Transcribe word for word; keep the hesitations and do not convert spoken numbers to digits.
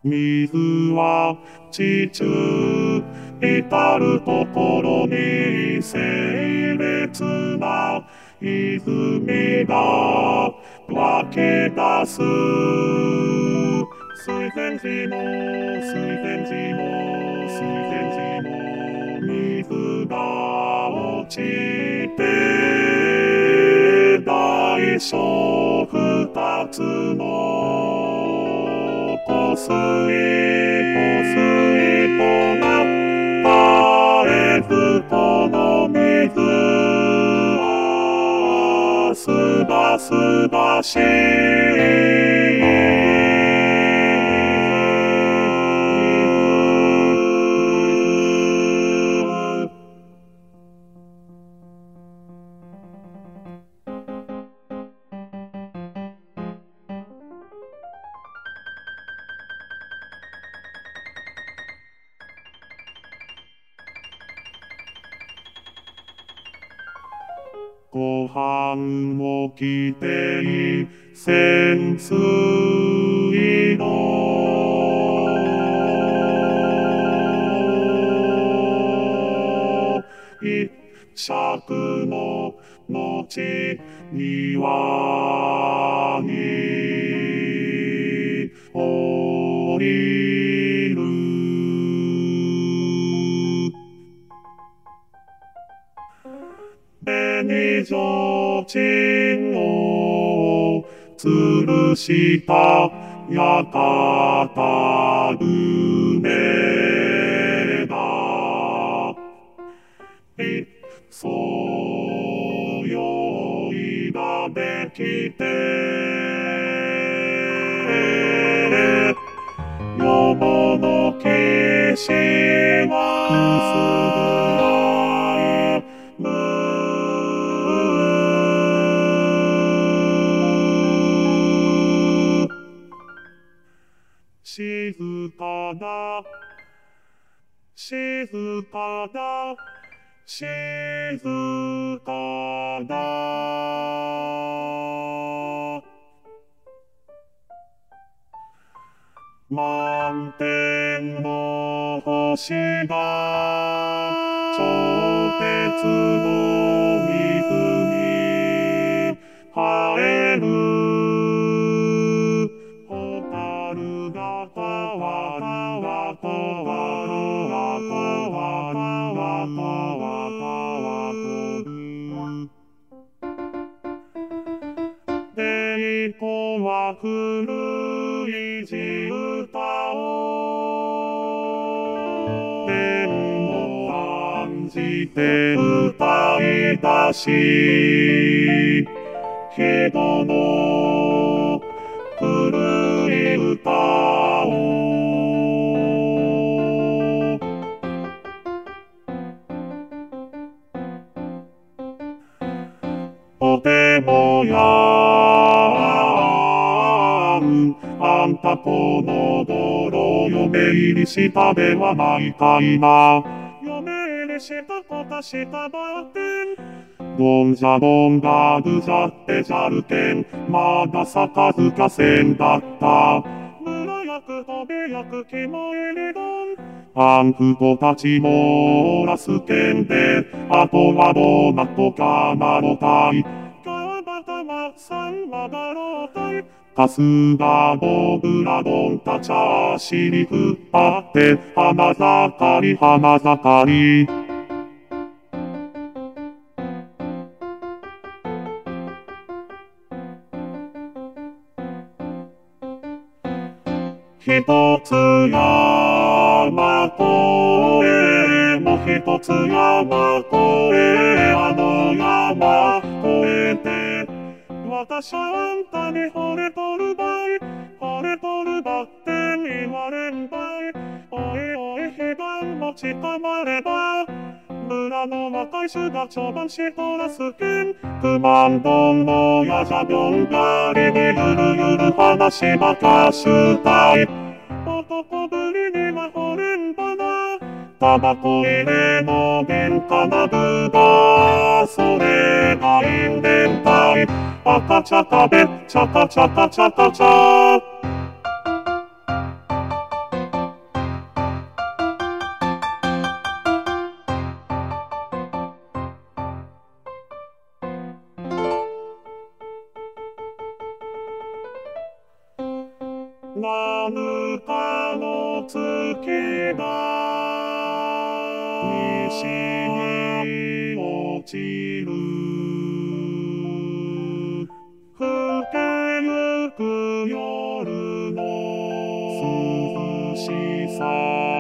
水は地中至るところに整列な泉が湧き出す。水前寺の水前寺の水前寺の水が落ちて大小二つの湖水湖水となったえずこの水はすばすばしいご飯も来てい潜水の一尺の後庭に降りる。紅提灯を吊るした屋形船だ。いそよいができてよもの騎士はくすぐらい静かだ静かだ静かだ満天の星が超鉄の水に映える。蛍がたわたわたわるわたわたわたわたわとる。でいこは古い地歌をでも感じて歌い出し人の古い歌をとてもやんあんたこの頃嫁入りしたではないかいな。嫁入りしたことしたばってんどんじゃどんがぐじゃってじゃるけんまだ咲かずかせんだった。村役飛び役肝入りどんあんふ子たちもおらすけんであとはどうなとかなのたい。川端はさんはだろうたい。かすがぼぶらどんたちゃしにふっぱって花盛り花盛り。ひとつ山越えもひとつ山越えあの山越えて私はあんたに惚れとるばい惚れとるばって言われんばい。おいおい彼岸も近まれば村の若い衆が茶番しとらすけんくまんどんのやじゃびょんがりにゆるゆる話ばかしたい。男ぶりには惚れんばなタバコ入れの喧嘩なぶだそれが因縁体赤茶食べチャカチャカチャカチャ何かの月が西に落ちる。更けゆく夜の涼しさ